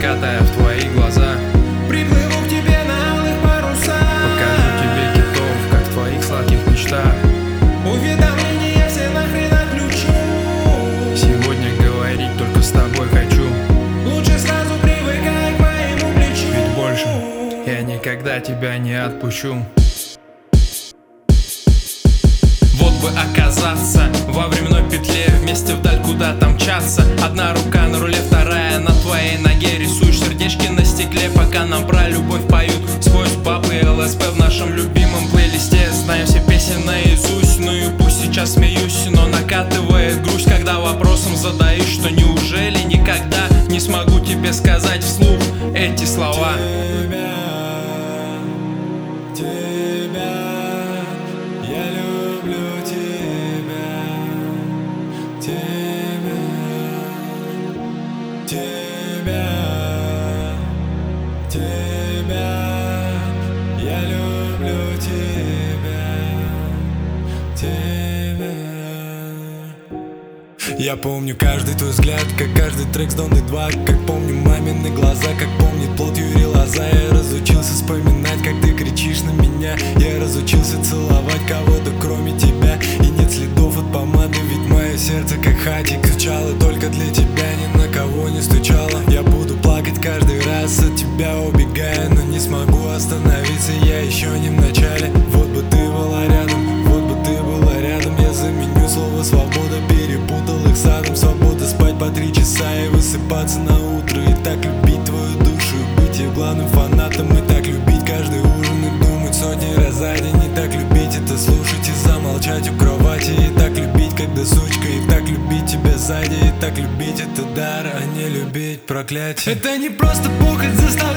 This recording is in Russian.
заката в твои глаза. Приплыву к тебе на алых парусах. Покажу тебе китов, как в твоих сладких мечтах. Уведомления все нахрен отключу. Сегодня говорить только с тобой хочу. Лучше сразу привыкай к моему плечу. Ведь больше я никогда тебя не отпущу. Вот бы оказаться во временной петле, вместе вдаль куда-то мчаться. Одна рука на руле, вторая на твоей ноге. Рисуешь сердечки на стекле, пока нам про любовь поют. Спой с папой ЛСП в нашем любимом плейлисте. Знаем все песни наизусть, ну и пусть сейчас смеюсь, но накатывает грусть, когда вопросом задаюсь, что неужели никогда не смогу тебе сказать вслух эти слова. Тебя, я люблю тебя, тебя, тебя, тебя, я люблю тебя, тебя. Я помню каждый твой взгляд, как каждый трек с Donny 2. Как помню мамины глаза, как помнит плод Юрий Лоза. Я разучился вспоминать, как ты кричишь на меня. Я разучился целовать кого-то кроме тебя. И нет следов от помады, ведь мое сердце как хатик кричало только для тебя, ни на кого не стучало. Я буду плакать каждый раз от тебя убегая, но не смогу остановиться, я еще не в начале. Вот бы ты была рядом, вот бы ты была рядом. Я заменю слово свобода, перепутал их с адом. Свобода спать по 3 часа и высыпаться на утро. И так любить твою душу, и быть ее главным фанатом. И так любить каждый ужин и думать сотни раз за день. И так любить это слушать и замолчать у кровати. И так любить, когда сучка, и так любить тебя сзади. И так любить это дар, а не любить проклятие. Это не просто похоть заставляет